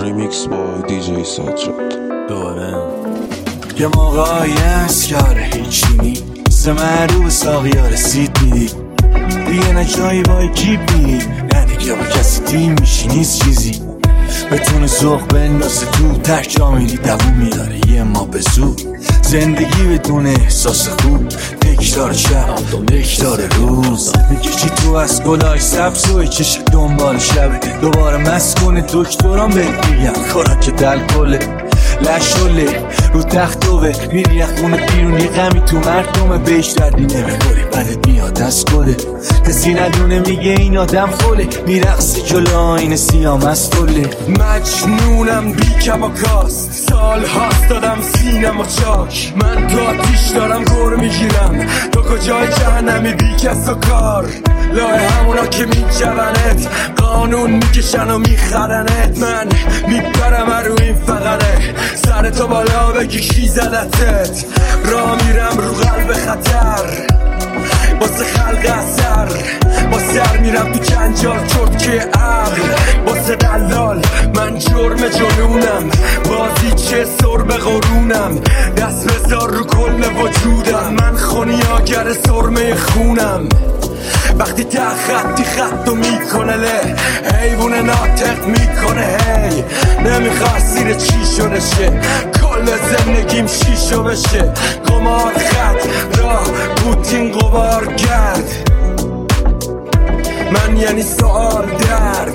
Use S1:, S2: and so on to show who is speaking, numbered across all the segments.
S1: ریمیکس با دیجی سجاد.
S2: دوباره یه موقعی هست که هیچی نیست، معروف ساقیا رسید میدی دیگه، نه جایی با جیب میدی، نه دیگه با کسی تیم میشی، نیست چیزی بتونه ذوق بندازه تو تک جا میری دووم میاره یه ما به زود. زندگی بدون احساس خوب، تکرار شب تکرار روز، میکشی تو از گلای سبز و چش دنبال شبه، دوباره مسکن دکتران بهت میگن خوراک دل کله لشوله رو تختوه، میری خونه بیرون یه غمی تو مردمه، بهش دردی نمیخوری بدت میاد از گله، کسی ندونه میگه این آدم خوله، میرقصی جلو آینه سیاه مستوله. مجنونم بی کم و کاست، سال هاست دادم سینم و چاک، من تو آتیش دارم گور میگیرم، تو کجای جهنمی بی کس و کار، لای همونا که میجونت قانون میکشن و میخرنت، من میپرم رو این فقره، سر تو بالا بگی کی زدتت، را میرم رو قلب خطر واسه خلق اثر، با سر میرم تو جنجال چرت که عقل، واسه دلال من جرم جنونم، بازی چه سر به قرونم، دست بذار رو کل وجودم، من خونیاگر سرمه خونم، وقتی تا خطی خطو میکنه له، حیوون ناطق میکنه هی، نمیخواد سیر چی شده شه، کل زندگیم شیشو بشه، قمار خط راه پوتین قبار کرد، من یعنی سوال درد.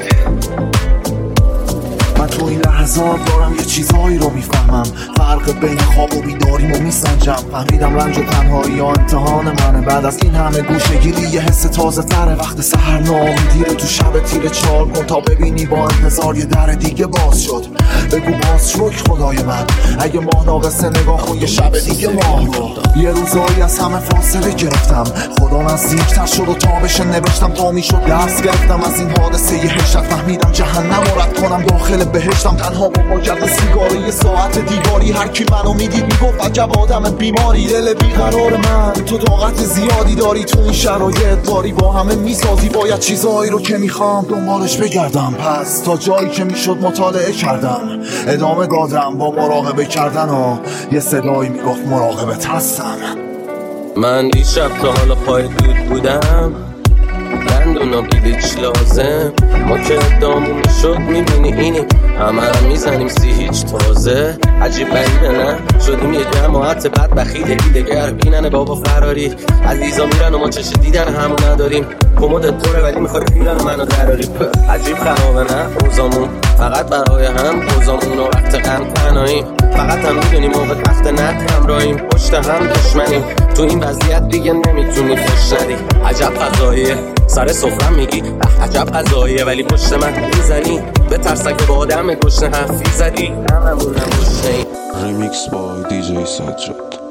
S3: من تو این لحظات دارم یه چیزهایی رو میفهمم، فرق بین خواب و بیداریمو میسنجم، فهمیدم رنج و تنهایی ها امتحان منه، بعد از این همه گوشه‌گیری یه حس تازه تره، وقت سحر ناامیدیره تو شب تیره چال کن تا ببینی با انتظار یه در دیگه باز شد، بگو باز شکر خدای من، اگه ماه ناقصه نگاه کن یه شب دیگه ماه رو، یه روزایی از همه فاصله گرفتم، خدا نزدیکتر شد و تابش نوشتم تا میشد درس گرفتم از این حادثه یه هشت، فهمیدم جهنم رو رد کنم داخل بهشتم، تنها با گرد سیگار یه ساعت دیواری، هر کی منو میدید میگفت عجب آدم بیماری، دل بیقرار من تو طاقت زیادی داری، تو این شرایط باری با همه میسازی، باید چیزایی رو که میخوام دنبالش بگردم، پس تا جایی که میشد مطالعه کردم، ادامه دادم با مراقبه کردن و یه صدایی میگفت مراقبت هستم.
S4: من دیشب تا حالا پای دود بودم، دندونا بیلیچ لازم، ما که دامون شد میبینی اینی همه رو میزنیم سی هیچ تازه، عجیب غریبه نه شدیم یه جماعت بدبخی دگر بینن بابا فراری، عزیزا میرن و ما چش دیدن همون نداریم، کمودت پره ولی میخوای پیرن منو دراری، عجیب خرابه نه اوزامون فقط برای هم، اوزامون و وقت غم تنهاییم، فقط هم میدونیم موقع تخت ند همراهیم، پشت هم دشمنیم، تو این وضعیت دیگه نمیتونی خوش ندی، عجب فضاییه سر سفرم میگی عجب قضاییه، ولی پشت من میزنی به ترسک با آدم گشنه حرفی زدی هممونم گشنه.
S1: ریمیکس با دیجی سجاد.